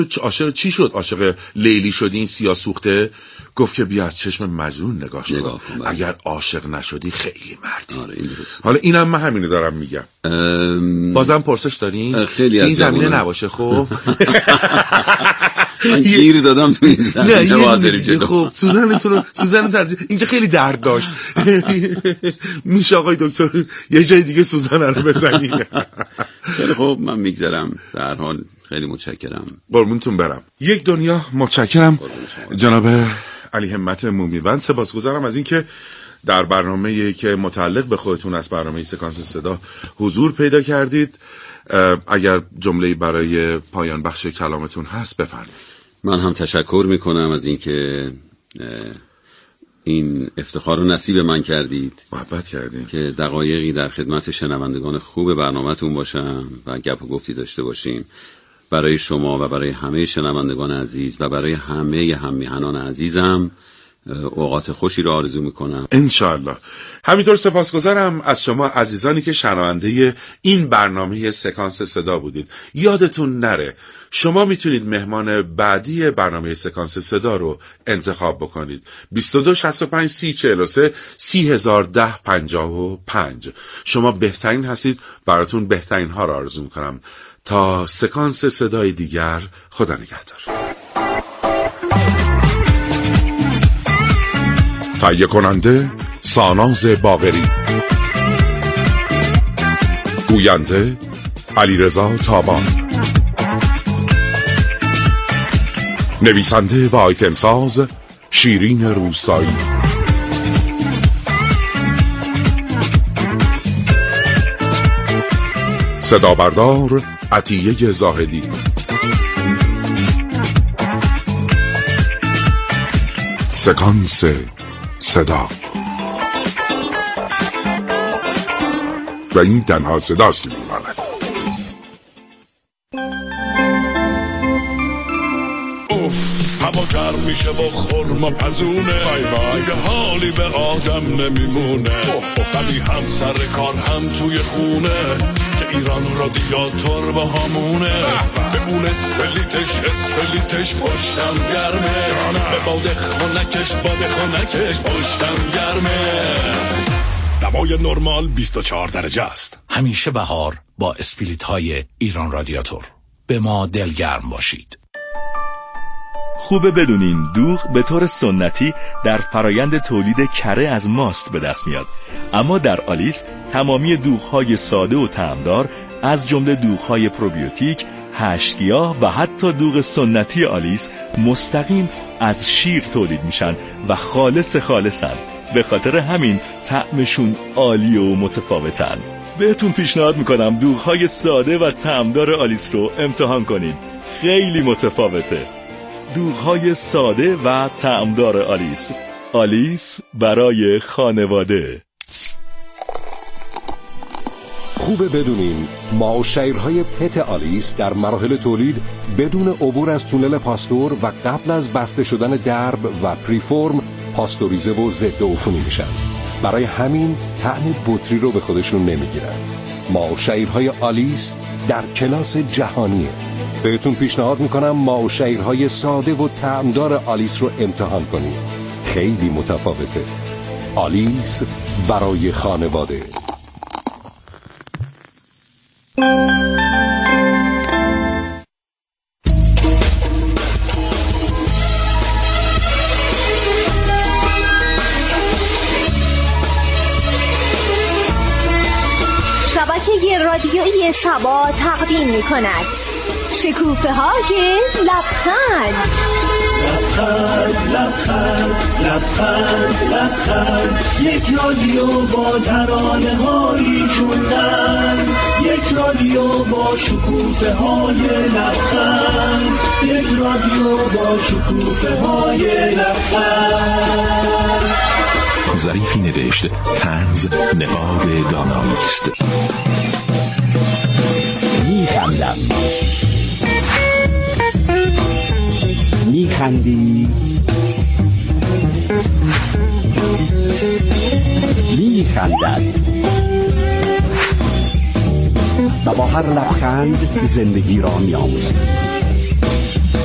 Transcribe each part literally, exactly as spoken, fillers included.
عاشق چی شد؟ عاشق لیلی شدی این سیاه سوخته؟ گفت که بیا از چشم مجنون نگاش کن، اگر عاشق نشدی خیلی مردی. آره این حالا اینم من همینو دارم میگم. ام... بازم پرسش دارین؟ خیلی این زمینه نباشه خب. من گیری دادم تو این زمینه. نه خب سوزنتون سوزن ترجیح اینجا خیلی درد داشت. میشه آقای دکتر یه جای دیگه سوزن رو بزنین؟ خیلی خب من میگذرم. در حال خیلی متشکرم. قربونتون برم. یک دنیا متشکرم جناب علی همت مومیوند. سپاسگزارم از اینکه در برنامه‌ای که متعلق به خودتون از برنامه سکانس صدا حضور پیدا کردید. اگر جمله‌ای برای پایان بخش کلامتون هست بفرمایید. من هم تشکر میکنم از اینکه این افتخار رو نصیب من کردید. محبت کردید که دقایقی در خدمت شنوندگان خوب برنامه‌تون باشم و گپ و گفتی داشته باشیم. برای شما و برای همه شنوندگان عزیز و برای همه هممیهنان عزیزم اوقات خوشی رو آرزو میکنم انشاءالله. همینطور سپاسگزارم از شما عزیزانی که شنونده این برنامه سکانس صدا بودید. یادتون نره شما میتونید مهمان بعدی برنامه سکانس صدا رو انتخاب بکنید. بیست و دو شصت و پنج سی چهل و سه سی هزار ده پنجاه و پنج. شما بهترین هستید، براتون بهترین ها رو آرزو میکنم. تا سکانس صدای دیگر، خدا نگهدار. تهیه کننده ساناز باقری، گوینده علیرضا تابان، نویسنده و آیتم ساز شیرین روستایی، صدا بردار عطیه زاهدی. سکانس صدا و این تنها صداست که میماند. اوف هوا گرم میشه و خورما پزونه، دیگه حالی به آدم نمیمونه، ولی هم سر کار هم توی خونه که ایران رادیاتور با همونه. ببون اسپلیتش اسپلیتش پشتم گرمه، به باده خونکش باده خونکش پشتم گرمه. دمای نرمال بیست و چهار درجه است. همیشه بهار با اسپلیت های ایران رادیاتور. به ما دلگرم باشید. خوبه بدونین دوغ به طور سنتی در فرایند تولید کره از ماست به دست میاد، اما در آلیس تمامی دوغ‌های ساده و طعمدار از جمله دوغ‌های پروبیوتیک، هشت‌گیاه و حتی دوغ سنتی آلیس مستقیم از شیر تولید میشن و خالص خالصن. به خاطر همین طعمشون عالی و متفاوتن. بهتون پیشنهاد میکنم دوغ‌های ساده و طعمدار آلیس رو امتحان کنین. خیلی متفاوته. دوغ‌های ساده و طعمدار آلیس. آلیس برای خانواده. خوبه بدونین ماوشیرهای پت آلیس در مراحل تولید بدون عبور از تونل پاستور و قبل از بسته شدن درب و پریفورم پاستوریزه و ضد عفونی میشن. برای همین طعم بطری رو به خودشون نمیگیرن. ماوشیرهای آلیس در کلاس جهانیه. بهتون پیشنهاد میکنم ماوشیرهای ساده و طعمدار آلیس رو امتحان کنید. خیلی متفاوته. آلیس برای خانواده. شبکه رادیویی سبا تقدیم می کند شکوفه های لبخند. لبخند لبخند لبخند لبخند، یک رادیو با ترانه هایی چوندن، یک رادیو با شکوفه های لبخند، یک رادیو با شکوفه های لبخند. ظریفی نوشت طنز نقاب دانایی است. میخندم میخندی میخندد و با هر لبخند زندگی را می‌آموزد.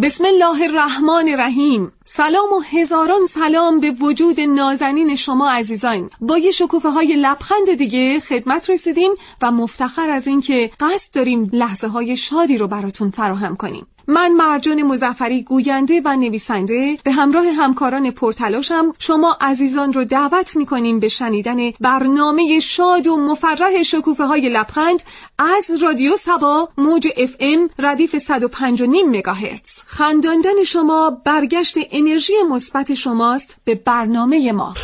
بسم الله الرحمن الرحیم. سلام و هزاران سلام به وجود نازنین شما عزیزان. با یه شکوفه های لبخند دیگه خدمت رسیدیم و مفتخر از این که قصد داریم لحظه های شادی رو براتون فراهم کنیم. من مرجان مظفری گوینده و نویسنده به همراه همکاران پرتلاشم شما عزیزان رو دعوت میکنیم به شنیدن برنامه شاد و مفرح شکوفه های لبخند از رادیو سبا موج اف ام ردیف صد و پنج و نیم مگاهرتز. خنداندن شما برگشت انرژی مثبت شماست به برنامه ما.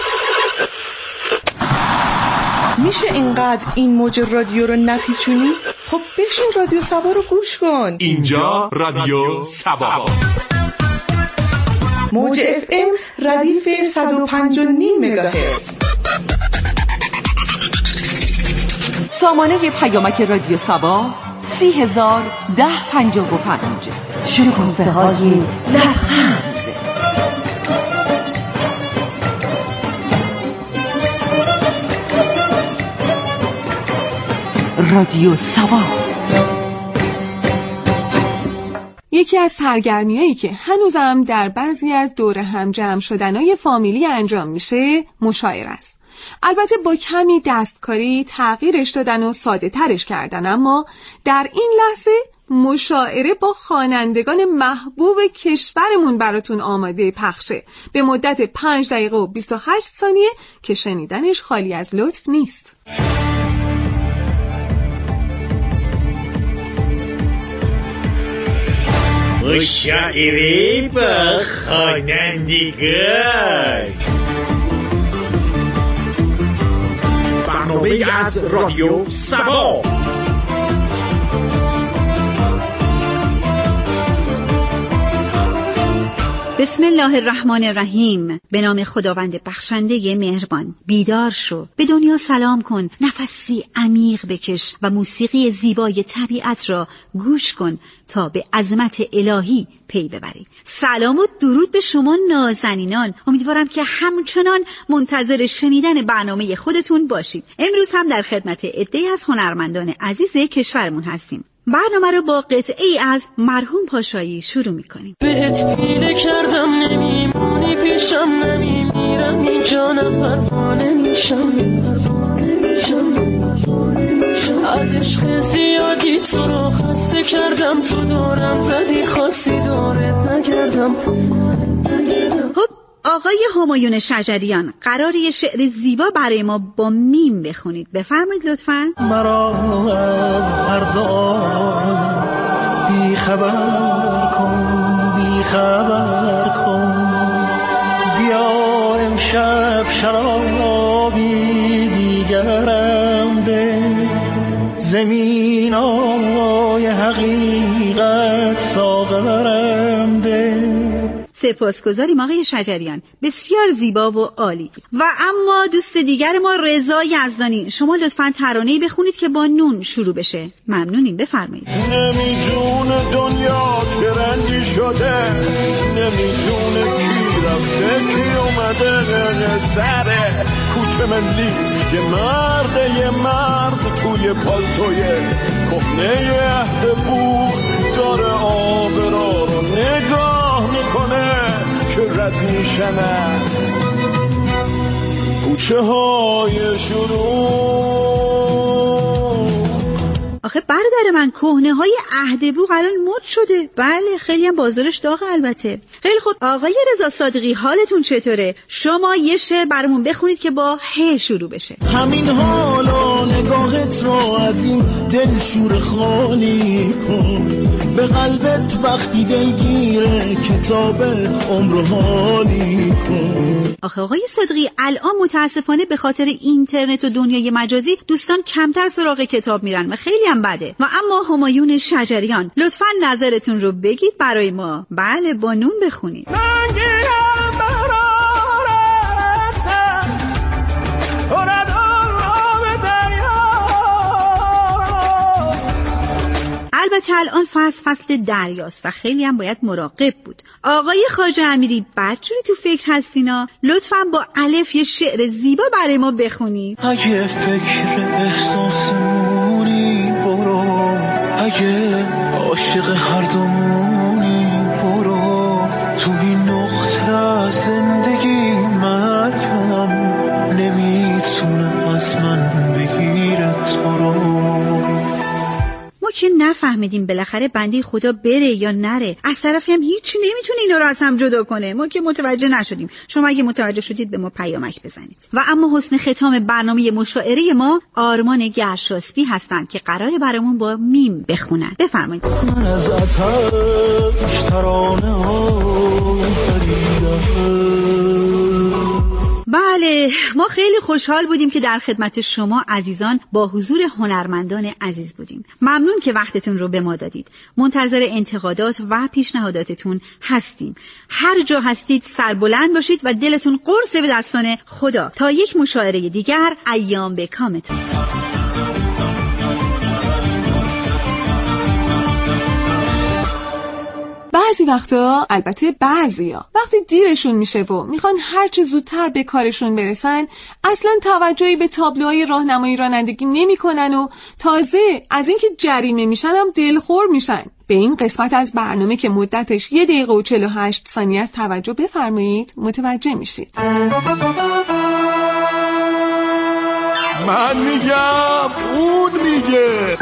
میشه اینقدر این موج رادیو رو نپیچونی؟ خب بشین رادیو سبا رو گوش کن. اینجا رادیو سبا موج اف ام ردیف صد و پنج و نیم مگاهرتز. سامانه پیامک رادیو سبا سی هزار ده پنجاه و پنج. شکوفه های لبخند. رادیو سبا. یکی از سرگرمیایی که هنوزم در بعضی از دور هم جمع شدنای فامیلی انجام میشه مشاعره است. البته با کمی دستکاری تغییرش دادن و ساده ترش کردن، اما در این لحظه مشاعره با خوانندگان محبوب کشورمون براتون آماده پخشه به مدت پنج دقیقه و بیست و هشت ثانیه که شنیدنش خالی از لطف نیست. مشاعره با خوانندگان، برنامه از رادیو سبا. بسم الله الرحمن الرحیم. به نام خداوند بخشنده مهربان. بیدار شو، به دنیا سلام کن، نفسی عمیق بکش و موسیقی زیبای طبیعت را گوش کن تا به عظمت الهی پی ببری. سلام و درود به شما نازنینان. امیدوارم که همچنان منتظر شنیدن برنامه خودتون باشید. امروز هم در خدمت عده‌ای از هنرمندان عزیز کشورمون هستیم. برنامه رو با قطعه‌ای از مرحوم پاشایی شروع می‌کنیم. بهت پیله کردم نمیمونی پیشم، نمیمیرم اینجا پروانه میشم، از عشق زیادی تو رو خسته کردم، تو دورم زدی خواستی دورت نگردم. خب آقای همایون شجریان قراره یه شعر زیبا برای ما با میم بخونید. بفرمایید لطفاً. مرا از هر دو بی خبر کن، بی خبر کن، بیا امشب شرابی دیگرم ده، زمینای حقیقت ساغرم ده. سپاسگزاریم آقای شجریان، بسیار زیبا و عالی. و اما دوست دیگر ما رضا یزدانی، شما لطفاً ترانه‌ای بخونید که با نون شروع بشه. ممنونیم، بفرمایید. نمیدونه دنیا چه رنگی شده، نمیدونه کی رفته کی اومده، سر کوچه ملی میگه مرده یه مرد توی پالتوی کهنه عهد بوخ داره آبرا رو نگاه میکنه که رد میشن از کوچه های شروع. آخه برادر من کهنه های عهد بوق الان مد شده. بله خیلی هم بازارش داغه البته. خیلی خوب آقای رضا صادقی حالتون چطوره؟ شما یه شعر برامون بخونید که با ه شروع بشه. همین حالا نگاهت رو از این دل شور خالی کن، به قلبت وقتی دلگیره کتاب عمر حالی کن. آخه آقای صادقی الان متاسفانه به خاطر اینترنت و دنیای مجازی دوستان کمتر سراغ کتاب میرن و خیلی هم بده. و اما همایون شجریان لطفاً نظرتون رو بگید برای ما. بله با نون بخونید. البته الان فصل فصل دریاست و خیلی هم باید مراقب بود. آقای خواجه امیری بدجوری تو فکر هستینا، لطفاً با الف یه شعر زیبا برای ما بخونید. اگه فکر احساسمونی برو، اگه عاشق هر دومونی تو این نقطه زندگی مرگم نمیتونه از من بگیره تو رو. ما که نفهمیدیم بالاخره بنده خدا بره یا نره، از طرفی هم هیچی نمیتونه اینا رو از هم جدا کنه. ما که متوجه نشدیم. شما اگه متوجه شدید به ما پیامک بزنید. و اما حسن ختام برنامه مشاعره ما آرمان گرشاسبی هستند که قراره برامون با میم بخونن. بفرمایید. من از آتش ترانه ها بله، ما خیلی خوشحال بودیم که در خدمت شما عزیزان با حضور هنرمندان عزیز بودیم. ممنون که وقتتون رو به ما دادید. منتظر انتقادات و پیشنهاداتتون هستیم. هر جا هستید سربلند باشید و دلتون قرص به دستان خدا. تا یک مشاعره دیگر، ایام به کامتون. بعضی وقتا، البته بعضیا، وقتی دیرشون میشه و میخوان هرچه زودتر به کارشون برسن، اصلا توجهی به تابلوهای راهنمایی رانندگی نمیکنن و تازه از اینکه جریمه میشن هم دلخور میشن. به این قسمت از برنامه که مدتش یک دقیقه و چهل و هشت ثانیه است توجه بفرمایید، متوجه میشید. من میگم، اون میگه.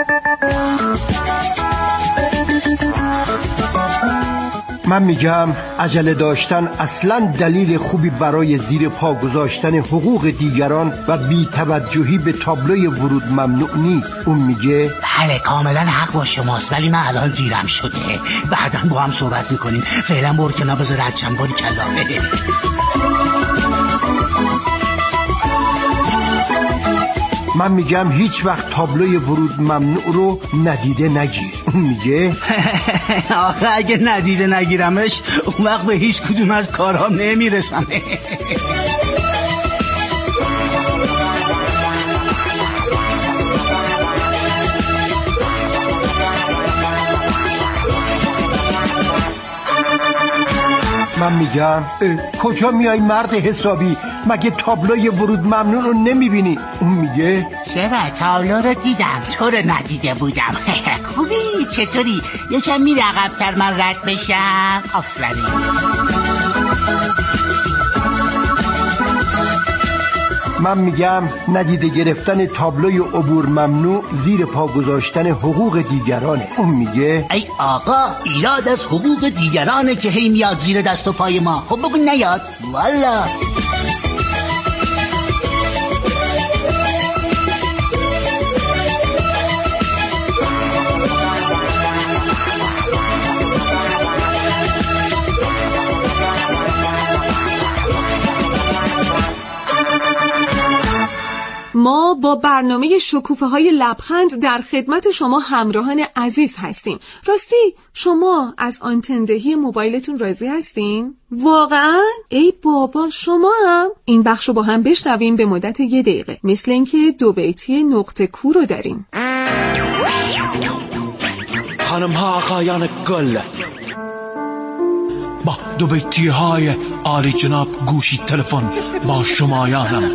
من میگم عجله داشتن اصلا دلیل خوبی برای زیر پا گذاشتن حقوق دیگران و بی توجهی به تابلوی ورود ممنوع نیست. اون میگه بله کاملا حق با شماست، ولی من الان دیرم شده، بعدا با هم صحبت میکنیم. فعلا برو کنار، بذار رد باری کلامه. من میگم هیچ وقت تابلوی ورود ممنوع رو ندیده نگیر. اون میگه آخه اگه ندیده نگیرمش اون وقت به هیچ کدوم از کارام نمیرسم. من میگم کجا میای مرد حسابی؟ مگه تابلوی ورود ممنوع رو نمیبینی؟ اون میگه چرا تابلو رو دیدم، تو رو ندیده بودم. خوبی؟ چطوری؟ یکم میره عقب‌تر من رد بشم؟ آفرین. من میگم ندیده گرفتن تابلوی عبور ممنوع زیر پا گذاشتن حقوق دیگرانه. اون میگه ای آقا ایراد از حقوق دیگرانه که هی میاد زیر دست و پای ما. خب بگو نیاد والا. ما با برنامه شکوفه های لبخند در خدمت شما همراهان عزیز هستیم. راستی شما از آنتندهی موبایلتون راضی هستین؟ واقعا؟ ای بابا شما هم؟ این بخش رو با هم بشنویم به مدت یه دقیقه، مثل اینکه دو بیتی نقطه کو رو داریم. خانم ها آقایان گل، با دو بیتی های عالی جناب گوشی تلفن با شمایانم.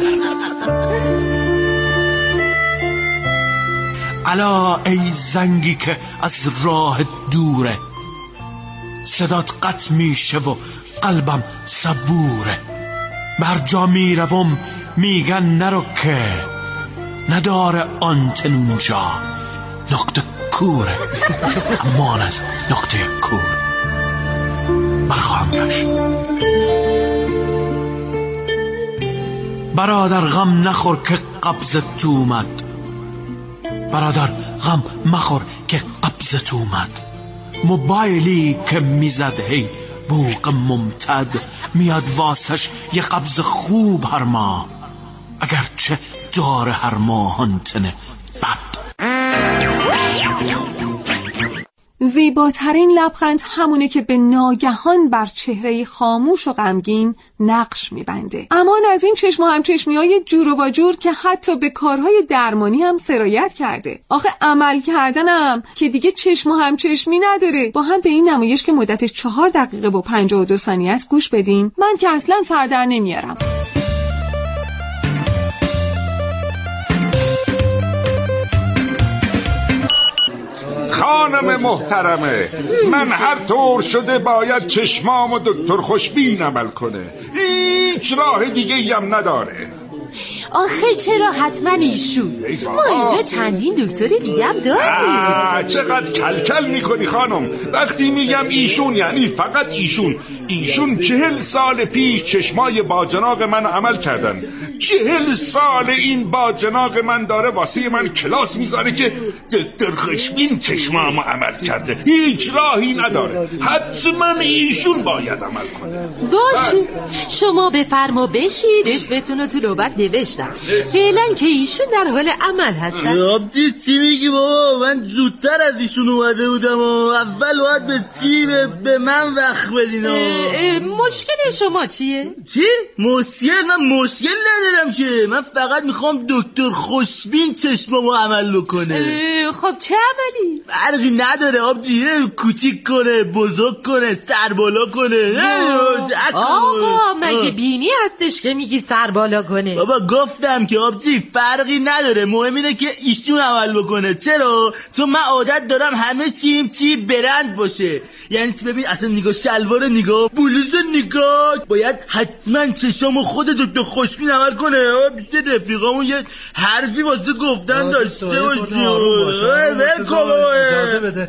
الا ای زنگی که از راه دوره، صدات قطع میشه و قلبم صبوره. بر جا میروم میگن نرو که نداره آنتن اونجا، نقطه کوره. امان از نقطه کور برخواهم گشت. برادر غم نخور که قبضت اومد، برادر غم مخور که قبضت اومد. موبایلی که میزد هی بوق ممتد، میاد واسش یه قبض خوب هر ماه، اگرچه داره هر ماه آنتن بد. زیباترین لبخند همونه که به ناگهان بر چهره خاموش و غمگین نقش میبنده. امان از این چشم و همچشمی های جور و واجور که حتی به کارهای درمانی هم سرایت کرده. آخه عمل کردنم که دیگه چشم و همچشمی نداره. با هم به این نمایش که مدتش چهار دقیقه و پنجاه و دو ثانیه است گوش بدیم. من که اصلا سر در نمیارم. خانم محترمه، من هر طور شده باید چشمام و دکتر خوشبین عمل کنه، هیچ راه دیگه هم نداره. آخه چرا حتما ایشون؟ ما اینجا چندین دکتر دیگه هم داریم. چقدر کلکل میکنی خانم. وقتی میگم ایشون یعنی فقط ایشون. ایشون چهل سال پیش چشمای باجناق من عمل کردن. چهل سال این باجناق من داره واسه من کلاس میذاره که دکتر خوشبین چشمامو عمل کرده، هیچ راهی نداره، حتما ایشون باید عمل کنه. باشه، شما بفرما بشید، اسمتون رو تو نوبت نوشتم. فعلا که ایشون در حال عمل هستن. آبجی چی میگی بابا؟ من زودتر از ایشون اومده بودم و اول باید به چی به من وقت بدین. مشکل شما چیه؟ چی؟ مشکل؟ من مشکل ندارم که، من فقط میخوام دکتر خوشبین چشمامو عمل بکنه. خب چه عملی؟ فرقی نداره آبجی، کوچیک کنه، بزرگ کنه، سر بالا کنه. آقا مگه بینی هستش که میگی سر بالا کنه؟ بابا گفتم که آبجی فرقی نداره، مهم اینه که ایشون عمل بکنه. چرا؟ چون من عادت دارم همه چیم چی برند باشه. یعنی چی؟ ببین اصلا نگاه شلوار نگاه، بلوز نگاه، باید حتما چشامو خود دکتر خوشبین عمل کنه. بیشتر رفیقامون یه حرفی واسه گفتن داشته باشه. اجازه بده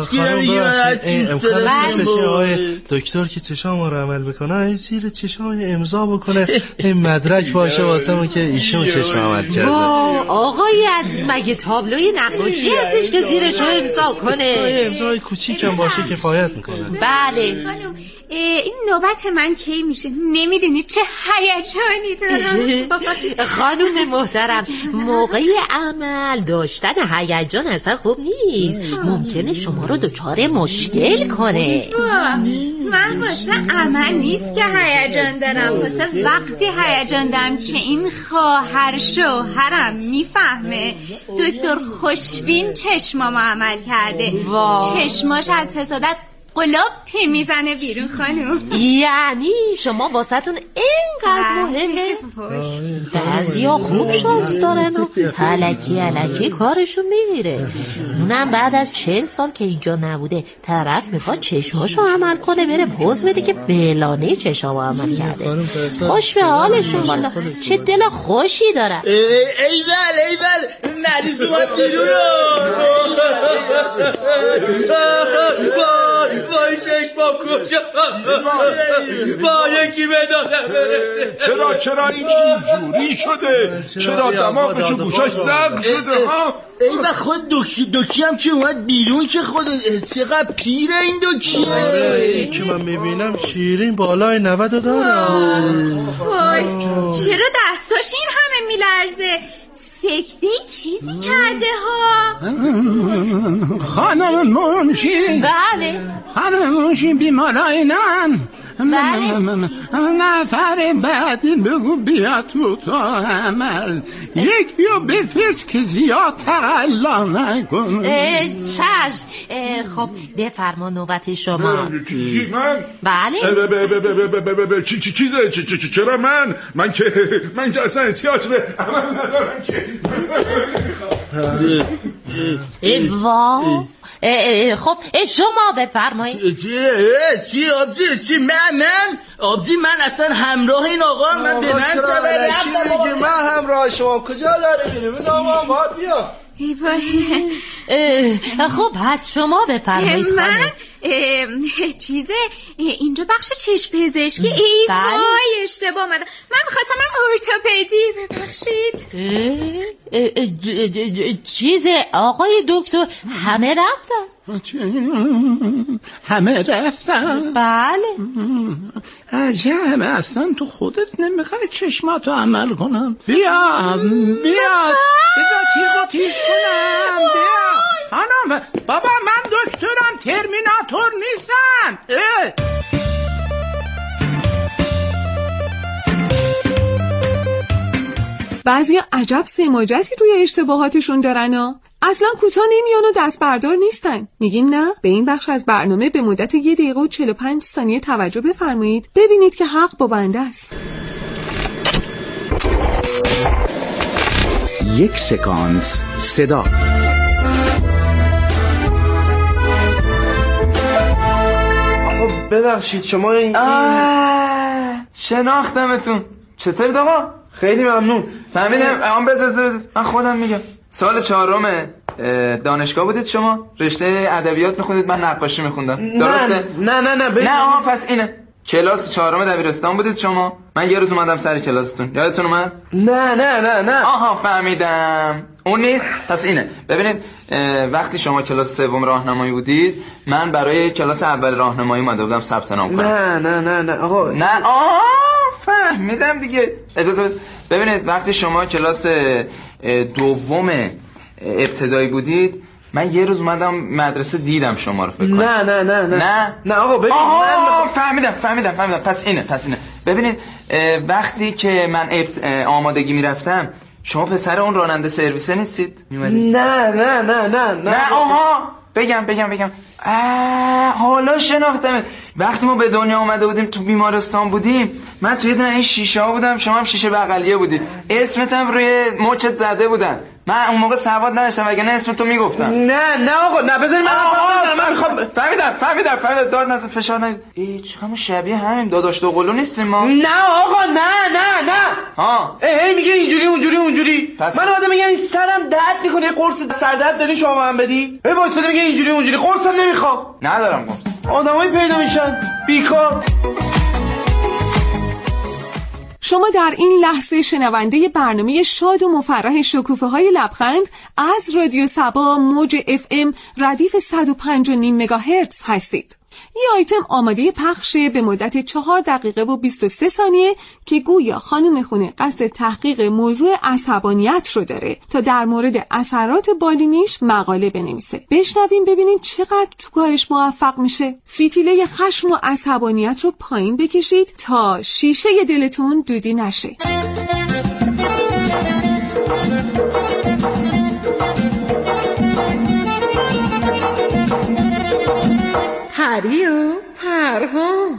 امکان نیستش آقای دکتر که چشامو رو عمل بکنه زیر چشام امضا بکنه، این مدرک باشه واسه ما که ایشون چشم عمل کرده. آقای از مگه تابلوی نقاشی هستش که زیرش امضا کنه؟ امضای کوچیکم باشه کفایت میکنه. بله. خانم این نوبت من کی میشه؟ نمیدونی چه هیجانی دارم. خانم محترم، موقع عمل داشتن هیجان اصلا خوب نیست، ممکنه شما رو دچار مشکل کنه. من واسه عمل نیست که هیجان دارم، واسه وقتی هیجان دارم که این خواهر شوهرم میفهمه دکتر خوشبین چشمامو عمل کرده. چشماش از حسادت قلوبی میزنه بیرون خانم. یعنی شما واسهتون اینقدر مهمه؟ بعضیا خوب شانس دارن و هلکی هلکی کارشون میمیره. اونم بعد از چهل سال که اینجا نبوده طرف میخواد چشماشو عمل کنه بره پوز بده که بلانه چشمو عمل کرده. خوش به حالشون والا، چه دل خوشی دارن. ایول ایول مریض اومد بیرون. وای چشمام کجا با یکی بدادم برسه. چرا چرا این اینجوری شده؟ چرا دماغش و گوشاش زرد شده ها؟ ای و خود دکی دکی هم که اومد بیرون که خود چقدر پیره این دکیه. این که من میبینم شیرین بالای نود داره. وای چرا دستاش این همه میلرزه؟ سکته چیزی کرده ها. خانم منشی. بله خانم منشی بیمارای نن. بله نفر بعدی بگو بیا تو تا عمل، یکی رو بفرست که زیاد تقلا نکن. چش. خب بفرما نوبت شما. من؟ بله چیزه چرا من؟ من که من که اصلا احتیاج به عمل ندارم که. وا خب شما بفرمایید. چی چی آبجی چی من من آبجی من اصلا همراه این آقا من به من چه من همراه شما کجا داره میره؟ بذار ما باید بیا. خب پس شما بفرمایید. من چیزه اینجا بخش چشم پزشکی. ای وای اشتباه اومدم، من می‌خواستم من ارتوپدی. ببخشید. چیزه آقای دکتر همه رفتن؟ همه رفتن؟ بله. عجب اصلا تو خودت نمیخوای چشماتو عمل کنم. بیا بیا بیا تیغ و تیز کنم. بیا خانم. بابا من دکترم، ترمیناتور نیستم. بعضیا عجب سماجتی روی اشتباهاتشون دارن ها. اصلا کوتاه نمیان و دست بردار نیستن. میگین نه؟ به این بخش از برنامه به مدت یه دقیقه و چهل و پنج ثانیه توجه بفرمایید. ببینید که حق با بنده است. یک سکانس صدا. ببخشید شما این شناختمتون. چطورید آقا؟ خیلی ممنون. فهمیدم. آن بذارید من خودم میگم. سال چهارم دانشگاه بودید شما؟ رشته ادبیات میخوندید، من نقاشی میخوندم. درسته؟ نه نه نه نه آها پس اینه. کلاس چهارم دبیرستان بودید شما؟ من یه روز اومدم سر کلاستون. یادتون اومد؟ نه نه نه نه. آها فهمیدم. اون نیست؟ پس اینه. ببینید وقتی شما کلاس سوم راهنمایی بودید، من برای کلاس اول راهنمایی اومده بودم ثبت نام کنم. نه نه نه نه آقا. نه آها فهمیدم دیگه. اجازه ببینید وقتی شما کلاس دوم ابتدایی بودید، من یه روز اومدم مدرسه دیدم شما رو فکر کنم. نه نه نه نه نه نه آقا ببین. آها فهمیدم فهمیدم فهمیدم پس اینه پس اینه. ببینید وقتی که من آمادگی میرفتم، شما پسر اون راننده سرویسه نیستید؟ نه نه نه نه نه نه آها بگم بگم بگم حالا شناختم. وقتی ما به دنیا آمده بودیم تو بیمارستان بودیم، من توی دونه این شیشه ها بودم، شما هم شیشه بغلیه بودید، اسمت هم روی مچت زده بودن. من اون موقع سواد نداشتم وگرنه اسم تو میگفتم. نه نه آقا نه بذاری من بزنم. من میخوام فهمیدم فهمیدم فهمیدم داد نزد فشار نگیر. ای چقدر شبیه همین داداش دو قلو نیستیم ما. نه آقا نه نه نه ها هی میگه اینجوری اونجوری اونجوری پس... من اومدم میگم این سرم درد میکنه، قرص سردرد داری شما هم بدی. هی واسه میگه اینجوری اونجوری، قرصم نمیخوام. ندارم قرص. آدمای پیدا میشن بیکار. شما در این لحظه شنونده برنامه شاد و مفرح شکوفه های لبخند از رادیو صبا موج اف ام ردیف صد و پنج و نیم مگاهرتز هستید. این آیتم آماده پخشه به مدت چهار دقیقه و بیست و سه ثانیه که گویا خانم خونه قصد تحقیق موضوع عصبانیت رو داره تا در مورد اثرات بالینیش مقاله بنویسه. بشنویم ببینیم چقدر تو کارش موفق میشه. فتیله خشم و عصبانیت رو پایین بکشید تا شیشه دلتون دودی نشه. پری و پرها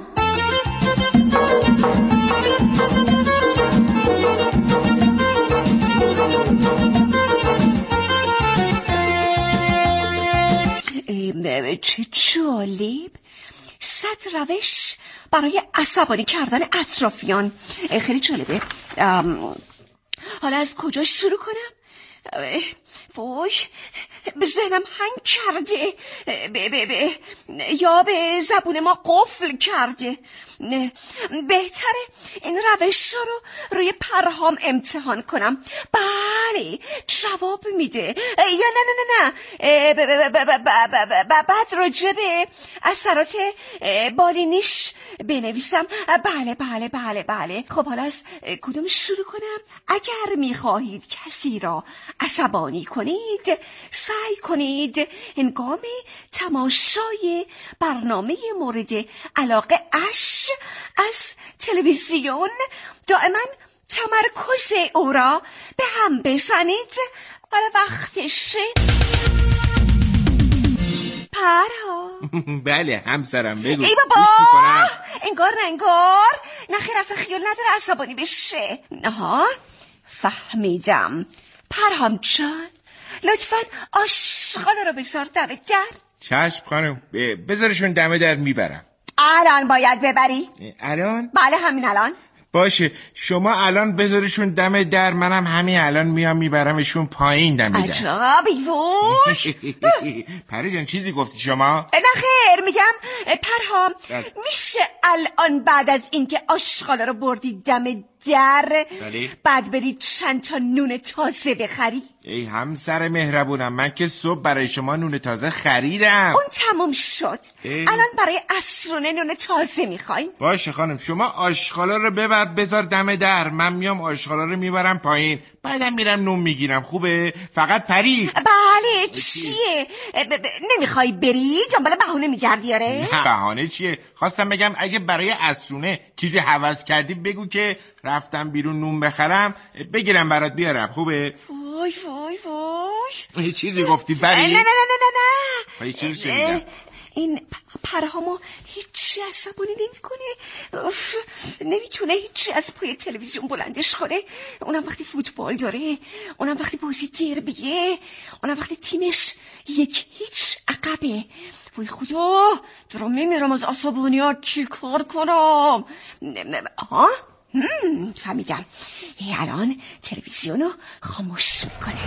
چه جالب، صد روش برای عصبانی کردن اطرافیان. خیلی جالبه. حالا از کجا شروع کنم؟ وای به ذهنم هنگ کرده، به به به یا به زبون ما قفل کرده. بهتره این روش رو روی پرهام امتحان کنم. بله جواب میده. یا نه نه نه نه بعد راجع به اثرات بالینیش بنویسم. بله بله بله بله. خب حالا از کدوم شروع کنم؟ اگر میخواهید کسی را عصبانی کنید، سعی کنید هنگام تماشای برنامه مورد علاقه اش از تلویزیون دائما تمرکز او را به هم بزنید. حالا وقتشه. پرها. بله همسرم بگو. ای بابا انگار انگار نخیر اصلا خیال نداره عصبانی بشه. ها فهمیدم. پرهام جان لطفاً آشغالا رو بذار دم در. چشم خانم بذارشون دم در میبرم. الان باید ببری؟ الان؟ بله همین الان. باشه شما الان بذارشون دم در، منم همین الان میام میبرمشون پایین دم در. عجبی ووش. پری جان چیزی گفتی شما؟ نه خیر میگم پرهام میشه الان بعد از اینکه آشغالا رو بردی دم در بله؟ بعد بری چند تا نون تازه بخری؟ ای همسر مهربونم من که صبح برای شما نون تازه خریدم. اون تموم شد. ای؟ الان برای عصرونه نون تازه میخوایم. باشه خانم شما آشغالا رو ببر بذار دم در، من میام آشغالا رو میبرم پایین، بعدم میرم نون میگیرم. خوبه؟ فقط پری. بله چیه؟ ب- ب- نمیخوای بری؟ دنبال بهونه میگردی؟ آره بهانه چیه؟ خواستم بگم اگه برای عصرونه چیزی هوس کردی بگو که رفتم بیرون نون بخرم بگیرم برات بیارم. خوبه؟ وای وای وای یه چیزی گفتی بری؟ نه نه نه نه نه یه چیزی شنیدم. این پرهامو هیچی عصبانی نمیکنه، نمیتونه هیچی از پای تلویزیون بلندش کنه، اونم وقتی فوتبال داره، اونم وقتی بازی دربیه، اونم وقتی تیمش یک هیچ عقبه. وای خدا درم میمیرم از عصبانیت، چی کار کنم؟ ها؟ هم فهمیدم. الان تلویزیون رو خاموش میکنه.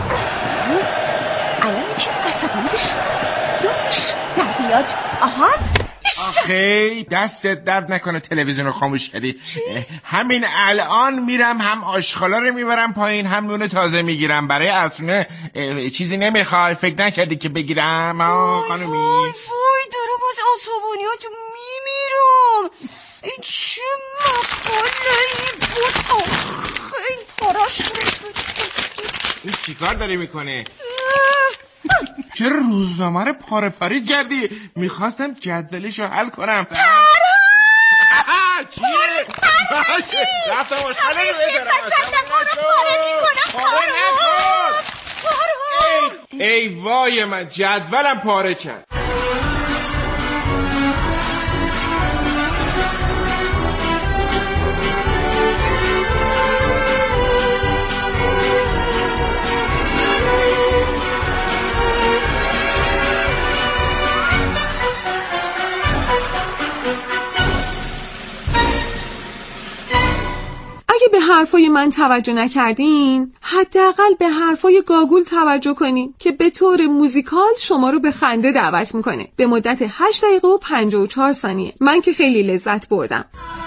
الان که عصبانی بشم دورش در بیاد. آها آخه دستت درد نکنه تلویزیون رو خاموش کردی. همین الان میرم هم آشخالا رو میبرم پایین هم نون تازه میگیرم برای اسونه. چیزی نمیخوای؟ فکر نکردی که بگیرم؟ آه خانومی وای وای دارم از عصبانیات میمیرم. این چه مقاله‌ای بود؟ آخه این پاراش این چیکار داری میکنه؟ چرا روزنامه رو پاره پاره کردی؟ میخواستم جدولش رو حل کنم. پارا! چیه؟ رفتم آشخاله رو بگرم. پاره میکنم. پاره نکن. ای وای من جدولم پاره کرد. به حرفای من توجه نکردین، حداقل به حرفای گاگول توجه کنین که به طور موزیکال شما رو به خنده دعوت میکنه به مدت هشت دقیقه و پنجاه و چهار ثانیه. من که خیلی لذت بردم.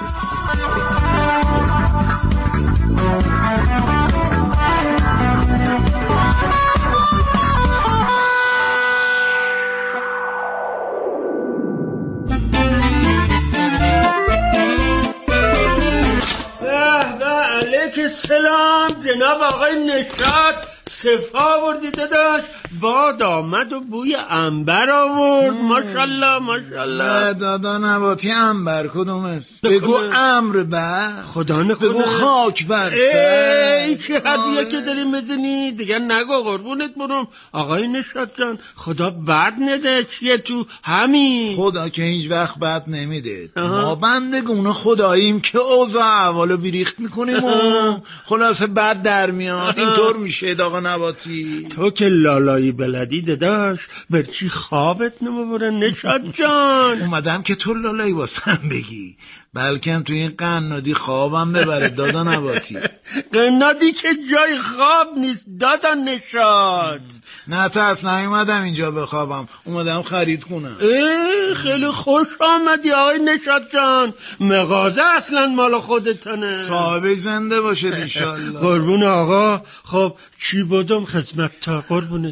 سلام جناب آقای نشاط، صفا آوردی داداش، باد آمد و بوی عنبر آورد. ماشالله ماشالله. دادا نباتی عنبر کدوم است؟ بگو امر بر خدا نکنه. بگو خاک بر ای چه حرفیه که داری میزنی دیگه؟ نگو قربونت برم آقای نشاط جان، خدا بد نده. چیه تو همین؟ خدا که هیچ وقت بد نمیده. ما بندگون خداییم که اوضاع احوالو بیریخت میکنیم و خلاصه بد در میاد. اینطور میشه داغا نباتی. تو که لالایی بلدی داداش، بر چی خوابت نمیبره نشاط جان؟ اومدم که تو لالایی واسم بگی، بلکه تو این قنادی خوابم ببره دادا نباتی. قنادی که جای خواب نیست دادا نشاط. نه ترس، نیومدم اینجا بخوابم، اومدم خرید کنم. ای خیلی خوش آمدی آقای نشاط جان، مغازه اصلا مال خودتانه. صاحب زنده باشد انشالله. قربون آقا. خب چی بودم خدمت تا قربونت؟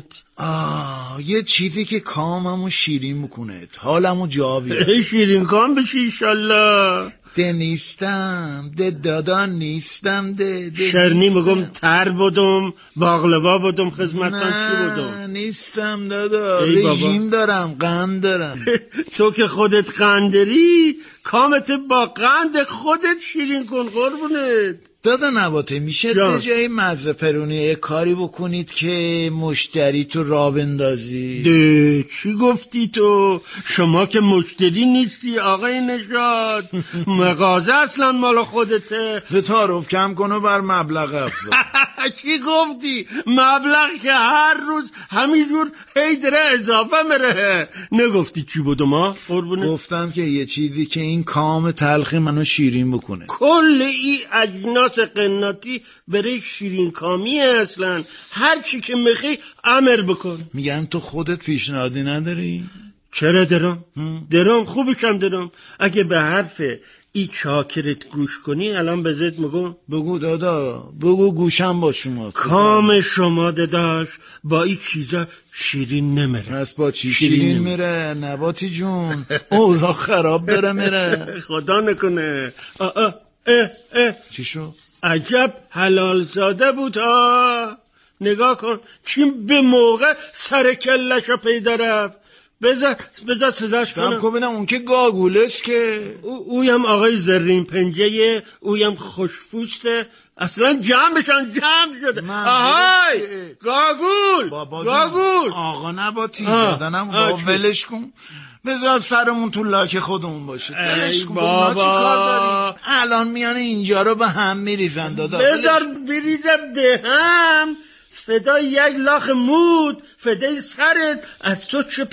آه یه چیزی که کاممو شیرین بکنه، حالمو جا بیاره. شیرین کام بشی انشالله. ده نیستم، ده دادا نیستم، ده, ده شرنی مگم تر بودم، باقلوا بودم، خدمتان چی بودم؟ نه نیستم دادا، رژیم دارم، قند دارم. تو که خودت قندری، کامت با قند خودت شیرین کن قربونت. دادا نباته میشه به جای مزه پرونی کاری بکنید که مشتری تو راه بندازی؟ ده چی گفتی تو؟ شما که مشتری نیستی آقای نشاط، مغازه اصلا مال خودته. به تعارف کم کنو بر مبلغ افزا. چی گفتی؟ مبلغ که هر روز همینجور هی داره اضافه مره. نگفتی چی بود ما؟ قربونه گفتم که یه چیزی که این کام تلخی منو شیرین بکنه. کل ای اجناس قناتی برای شیرین کامی اصلا. هر چی که میخوای امر بکن. میگم تو خودت پیشنهادی نداری؟ چرا دارم؟ دارم، خوبشم دارم. اگه به حرف ای چاکرت گوش کنی الان بذات مگم. بگو دادا، بگو گوشم با شما. کام شما داداش با این چیزا شیرین نمیره. پس با چی شیرین, شیرین میره نباتی جون؟ اوضاع خراب داره میره. خدا نکنه. آه آه اه اه. چی شو؟ عجب حلال زاده بود ها. نگاه کن چی به موقع سر کلشو پیدا رفت. بذار بذار صداش کنم. سب ببینم اون که گاگولست که او اویم آقای زرین پنجه، اویم خوشپوسته. اصلا جمع بشن جمع شده. آهای گاگول گاگول. آقا نباتی دادنم با ولش کن، بذار سرمون تو لاک خودمون باشه. ولش کن بابا، چی کار داریم؟ الان میان اینجا رو به هم میریزن دادا. بذار بریزه به هم. فدای یک لاخ مود، فدای سرت. از تو چه